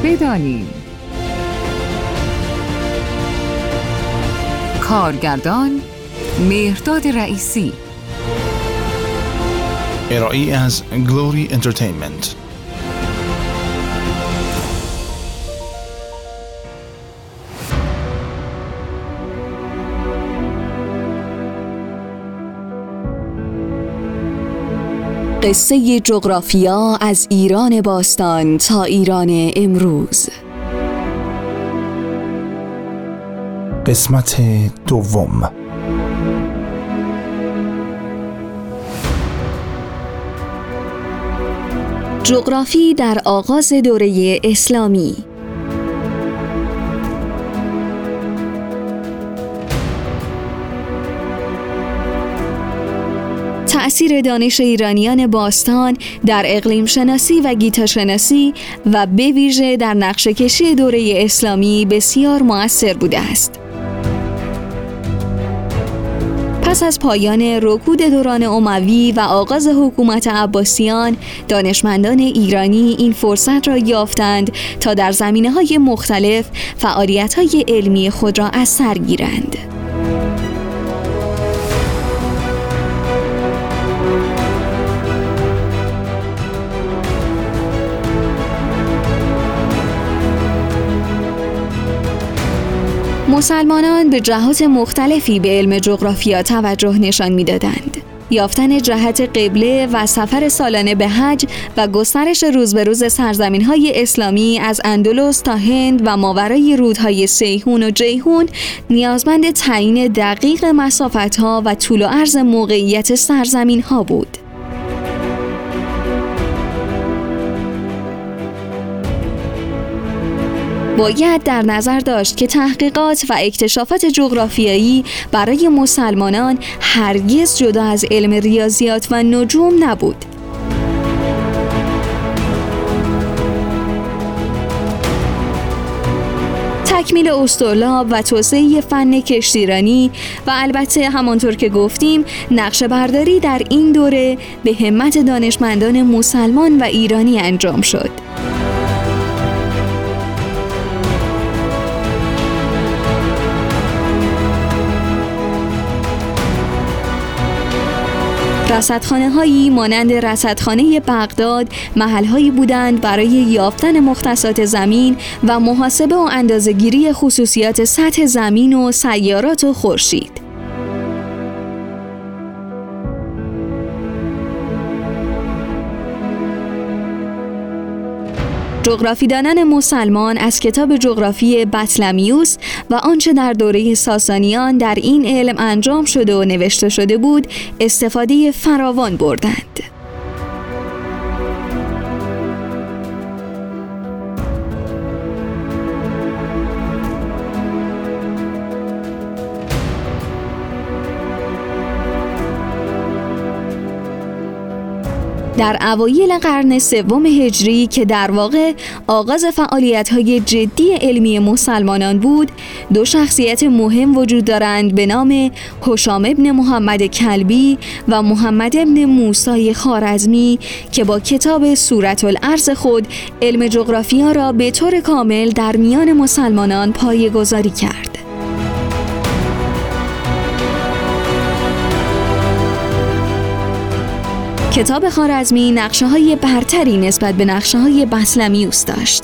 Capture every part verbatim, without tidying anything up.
بدانیم. کارگردان مهرداد رئیسی. ارائه از گلوری انترتینمنت. قصه جغرافیا از ایران باستان تا ایران امروز. قسمت دوم. جغرافی در آغاز دوره اسلامی. تأثیر دانش ایرانیان باستان در اقلیم شناسی و گیتا شناسی و به ویژه در نقشه کشی دوره اسلامی بسیار مؤثر بوده است. پس از پایان رکود دوران اموی و آغاز حکومت عباسیان، دانشمندان ایرانی این فرصت را یافتند تا در زمینه‌های مختلف فعالیت‌های علمی خود را از سر گیرند. مسلمانان به جهات مختلفی به علم جغرافیا توجه نشان می‌دادند. یافتن جهت قبله و سفر سالانه به حج و گسترش روز به روز سرزمین‌های اسلامی از اندلس تا هند و ماورای رودهای سیحون و جیحون نیازمند تعیین دقیق مسافت‌ها و طول و عرض موقعیت سرزمین‌ها بود. باید در نظر داشت که تحقیقات و اکتشافات جغرافیایی برای مسلمانان هرگز جدا از علم ریاضیات و نجوم نبود. تکمیل اسطرلاب و توسعه فن کشتیرانی و البته همانطور که گفتیم نقشه برداری در این دوره به همت دانشمندان مسلمان و ایرانی انجام شد. رصدخانه‌هایی مانند رصدخانه بغداد محل‌هایی بودند برای یافتن مختصات زمین و محاسبه و اندازه‌گیری خصوصیات سطح زمین و سیارات و خورشید. جغرافیدانان مسلمان از کتاب جغرافی بطلمیوس و آنچه در دوره ساسانیان در این علم انجام شده و نوشته شده بود استفاده فراوان بردند. در اوایل قرن سوم هجری که در واقع آغاز فعالیت‌های جدی علمی مسلمانان بود، دو شخصیت مهم وجود دارند به نام هشام ابن محمد کلبی و محمد ابن موسی خوارزمی که با کتاب سورة الارض خود علم جغرافیا را به طور کامل در میان مسلمانان پایه‌گذاری کرد. کتاب خوارزمی نقشه‌های برتری نسبت به نقشه‌های بطلمیوس داشت.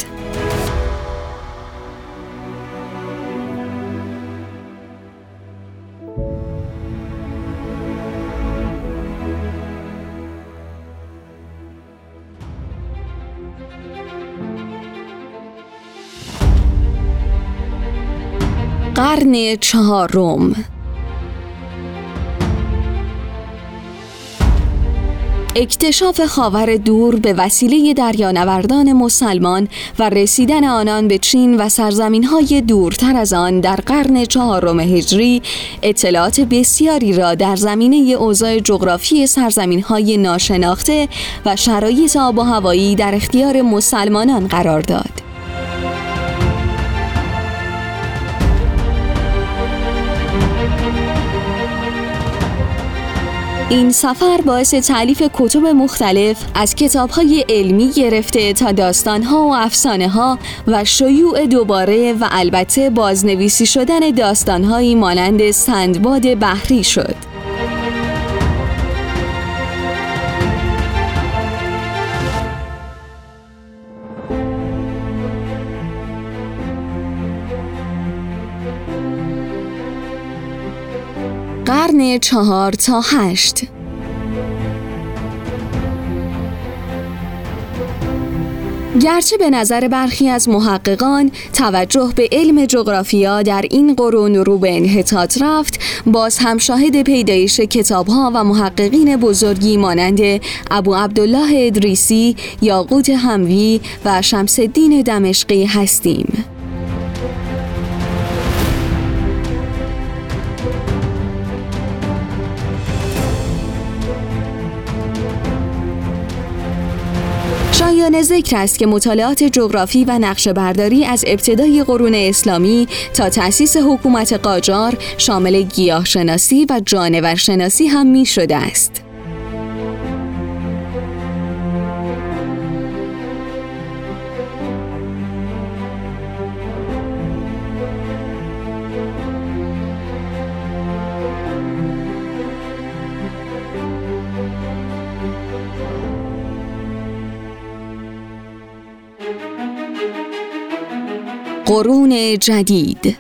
قرن چهارم. اکتشاف خاور دور به وسیله دریانوردان مسلمان و رسیدن آنان به چین و سرزمین‌های دورتر از آن در قرن چهارم هجری اطلاعات بسیاری را در زمینه اوضاع جغرافی سرزمین‌های ناشناخته و شرایط آب و هوایی در اختیار مسلمانان قرار داد. این سفر باعث تألیف کتب مختلف از کتاب‌های علمی گرفته تا داستان‌ها و افسانه‌ها و شیوع دوباره و البته بازنویسی شدن داستان‌هایی مانند سندباد بحری شد. قرن چهار تا هشت. گرچه به نظر برخی از محققان توجه به علم جغرافیا در این قرون رو به انحطاط رفت، باز هم شاهد پیدایش کتاب‌ها و محققین بزرگی مانند ابو عبدالله ادریسی، یاقوت حموی و شمس الدین دمشقی هستیم. شایان ذکر است که مطالعات جغرافی و نقشه‌برداری از ابتدای قرون اسلامی تا تأسیس حکومت قاجار شامل گیاهشناسی و جانورشناسی هم می شده است. قرون جدید.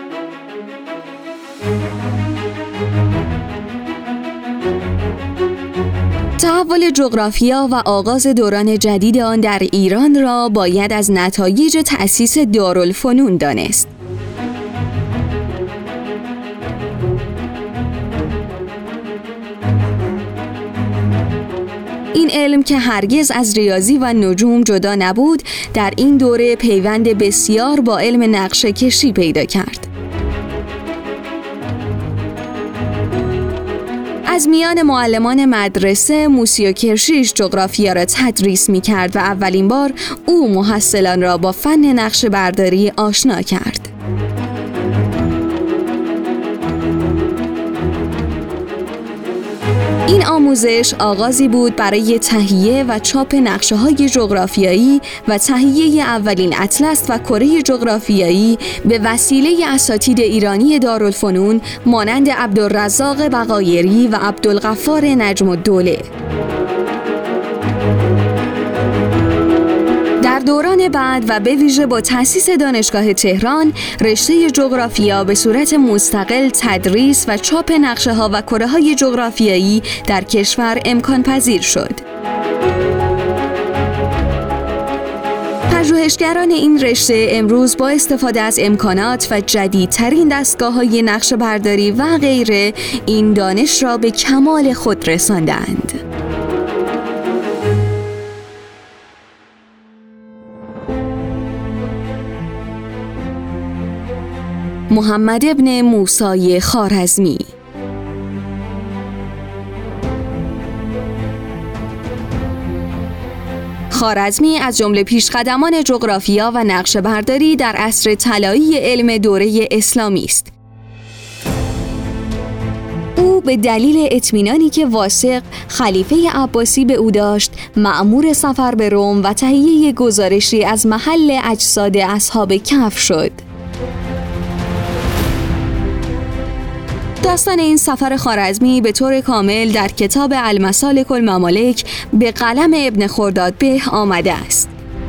تحول جغرافیا و آغاز دوران جدید آن در ایران را باید از نتایج تأسیس دارالفنون دانست. این علم که هرگز از ریاضی و نجوم جدا نبود، در این دوره پیوند بسیار با علم نقشه کشی پیدا کرد. از میان معلمان مدرسه موسی کرشیش جغرافیا را تدریس می کرد و اولین بار او محصلان را با فن نقشه برداری آشنا کرد. این آموزش آغازی بود برای تهیه و چاپ نقشه‌های جغرافیایی و تهیه اولین اطلس و کره جغرافیایی به وسیله اساتید ایرانی دارالفنون مانند عبدالرزاق بقایری و عبدالغفار نجم الدوله. در دوران بعد و به ویژه با تأسیس دانشگاه تهران، رشته جغرافیا به صورت مستقل تدریس و چاپ نقشه‌ها و کره‌های جغرافیایی در کشور امکان پذیر شد. پژوهشگران این رشته امروز با استفاده از امکانات و جدیدترین دستگاه‌های نقشه‌برداری و غیره این دانش را به کمال خود رساندند. محمد ابن موسی خوارزمی. خوارزمی از جمله پیشقدمان جغرافیا و نقشه‌برداری در عصر طلایی علم دوره اسلامی است. او به دلیل اطمینانی که واثق خلیفه عباسی به او داشت، مأمور سفر به روم و تهیه گزارشی از محل اجساد اصحاب کهف شد. داستان این سفر خوارزمی به طور کامل در کتاب المسالک الممالک به قلم ابن خردادبه آمده است.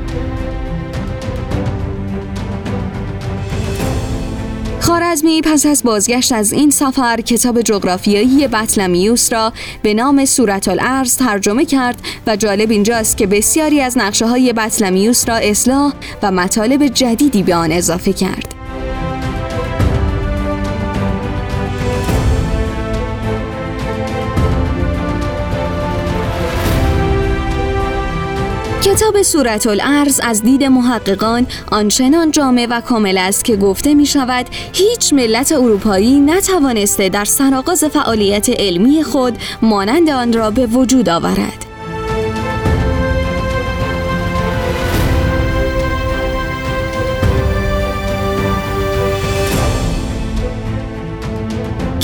خوارزمی پس از بازگشت از این سفر کتاب جغرافیایی بطلمیوس را به نام سورة الارض ترجمه کرد و جالب اینجاست که بسیاری از نقشه‌های بطلمیوس را اصلاح و مطالب جدیدی به آن اضافه کرد. کتاب سورة الارض از دید محققان آنچنان جامع و کامل است که گفته می شود هیچ ملت اروپایی نتوانسته در سرآغاز فعالیت علمی خود مانند آن را به وجود آورد.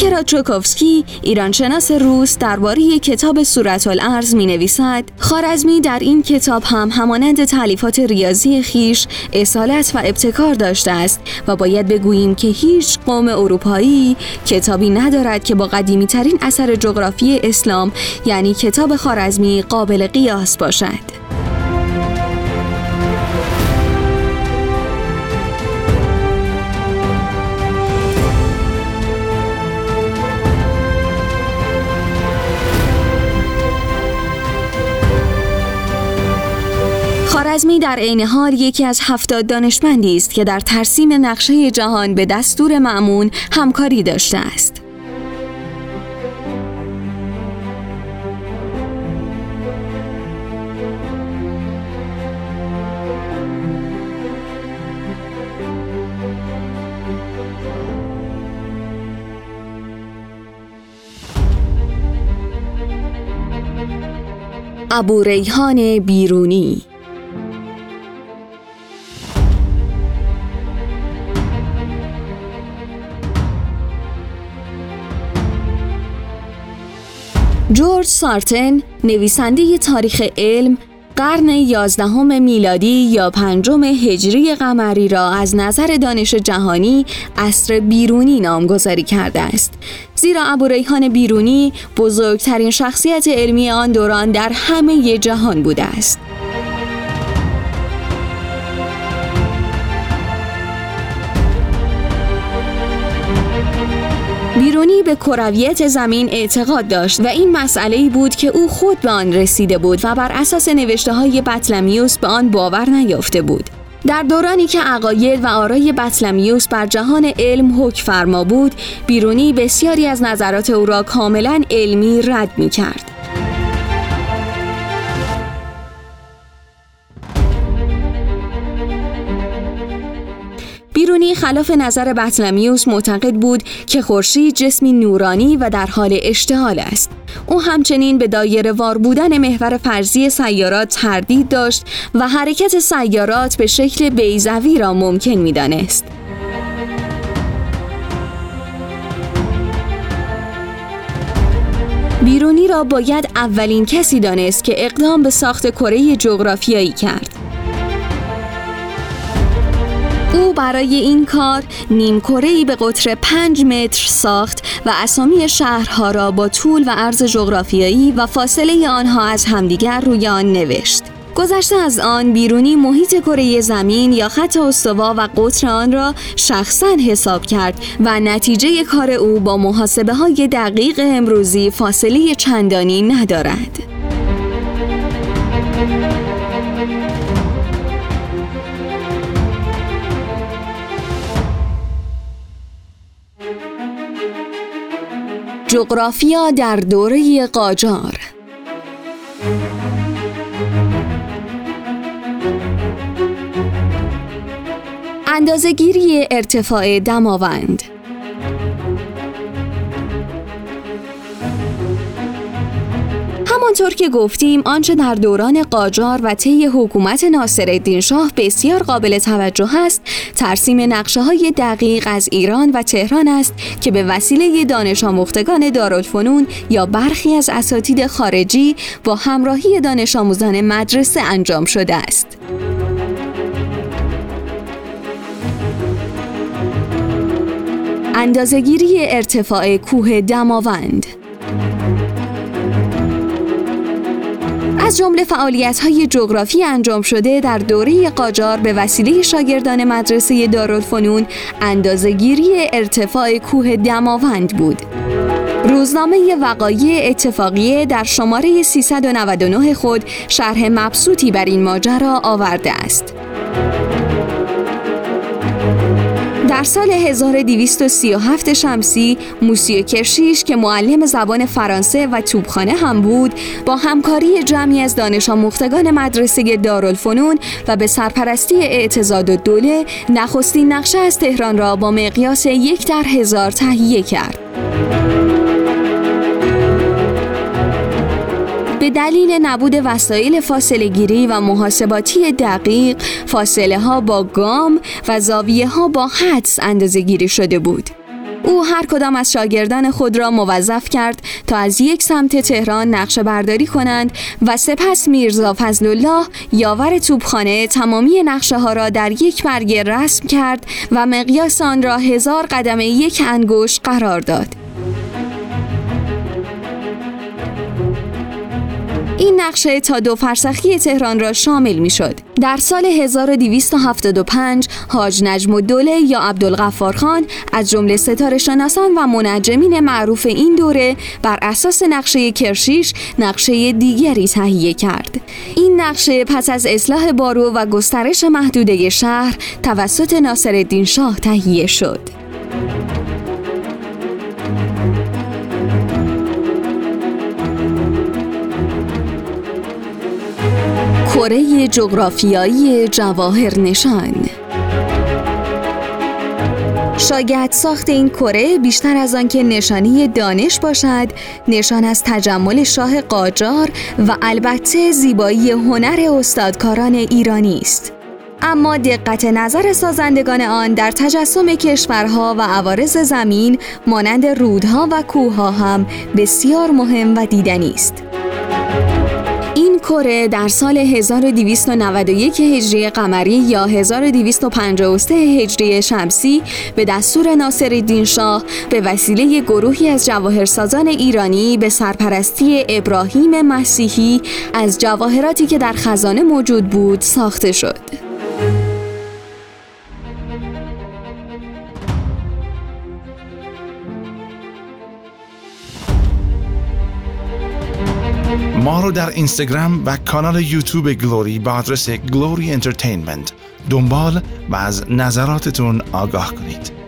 نیکیتا چوکوفسکی، ایرانشناس روس، درباره کتاب صورت‌الارض می‌نویسد: خوارزمی در این کتاب هم همانند تالیفات ریاضی خیش اصالت و ابتکار داشته است و باید بگوییم که هیچ قوم اروپایی کتابی ندارد که با قدیمی‌ترین اثر جغرافی اسلام یعنی کتاب خوارزمی قابل قیاس باشد. خوارزمی در عین حال یکی از هفتاد دانشمندی است که در ترسیم نقشه جهان به دستور مأمون همکاری داشته است. ابوریحان بیرونی. جورج سارتن، نویسنده تاریخ علم، قرن یازدهم میلادی یا پنجم هجری قمری را از نظر دانش جهانی عصر بیرونی نامگذاری کرده است، زیرا ابوریحان بیرونی بزرگترین شخصیت علمی آن دوران در همه جهان بوده است. بیرونی به کرویت زمین اعتقاد داشت و این مسئله‌ای بود که او خود به آن رسیده بود و بر اساس نوشته‌های بطلمیوس به آن باور نیافته بود. در دورانی که عقاید و آرای بطلمیوس بر جهان علم حکم فرما بود، بیرونی بسیاری از نظرات او را کاملاً علمی رد می‌کرد. بیرونی خلاف نظر بطلمیوس معتقد بود که خورشید جسمی نورانی و در حال اشتعال است. او همچنین به دایره وار بودن محور فرضی سیارات تردید داشت و حرکت سیارات به شکل بیضوی را ممکن می‌دانست. بیرونی را باید اولین کسی دانست که اقدام به ساخت کره جغرافیایی کرد. او برای این کار نیم کره‌ای به قطر پنج متر ساخت و اسامی شهرها را با طول و عرض جغرافیایی و فاصله آنها از همدیگر روی آن نوشت. گذشته از آن، بیرونی محیط کره زمین یا خط استوا و قطر آن را شخصاً حساب کرد و نتیجه کار او با محاسبه‌های دقیق امروزی فاصله چندانی ندارد. جغرافیا در دوره قاجار. اندازه‌گیری ارتفاع دماوند. همانطور که گفتیم، آنچه در دوران قاجار و طی حکومت ناصرالدین شاه بسیار قابل توجه است، ترسیم نقشه‌های دقیق از ایران و تهران است که به وسیله دانش آموختگان دارالفنون یا برخی از اساتید خارجی با همراهی دانش آموزان مدرسه انجام شده است. اندازه‌گیری ارتفاع کوه دماوند. از جمله فعالیت‌های جغرافی انجام شده در دوره قاجار به وسیله شاگردان مدرسه دارالفنون اندازه‌گیری ارتفاع کوه دماوند بود. روزنامه وقایع اتفاقیه در شماره سیصد و نود و نه خود شرح مبسوطی بر این ماجرا آورده است. در سال هزار و دویست و سی و هفت شمسی، موسیو کرشیش که معلم زبان فرانسه و توپخانه هم بود، با همکاری جمعی از دانش آموختگان مدرسه دارالفنون و به سرپرستی اعتضادالدوله، نخستین نقشه از تهران را با مقیاس یک در هزار تهیه کرد. به دلیل نبود وسایل فاصله گیری و محاسباتی دقیق، فاصله ها با گام و زاویه ها با حدس اندازه گیری شده بود. او هر کدام از شاگردان خود را موظف کرد تا از یک سمت تهران نقشه برداری کنند و سپس میرزا فضلالله یاور توپخانه تمامی نقشه ها را در یک برگه رسم کرد و مقیاس آن را هزار قدم یک انگشت قرار داد. این نقشه تا دو فرسخی تهران را شامل می شد. در سال هزار و دویست و هفتاد و پنج حاج نجم الدوله یا عبدالغفار خان از جمله ستاره شناسان و منجمین معروف این دوره بر اساس نقشه کرشیش نقشه دیگری تهیه کرد. این نقشه پس از اصلاح بارو و گسترش محدوده شهر توسط ناصرالدین شاه تهیه شد. کره جغرافیایی جواهر نشان. شاید ساخت این کره بیشتر از آن که نشانی دانش باشد، نشان از تجمل شاه قاجار و البته زیبایی هنر استادکاران ایرانی است. اما دقت نظر سازندگان آن در تجسم کشورها و عوارض زمین مانند رودها و کوهها هم بسیار مهم و دیدنی است. این کره در سال هزار و دویست و نود و یک هجری قمری یا هزار و دویست و پنجاه و سه هجری شمسی به دستور ناصرالدین شاه به وسیله گروهی از جواهرسازان ایرانی به سرپرستی ابراهیم مسیحی از جواهراتی که در خزانه موجود بود ساخته شد. ما رو در اینستاگرام و کانال یوتیوب گلوری با آدرس گلوری انترتینمنت دنبال و از نظراتتون آگاه کنید.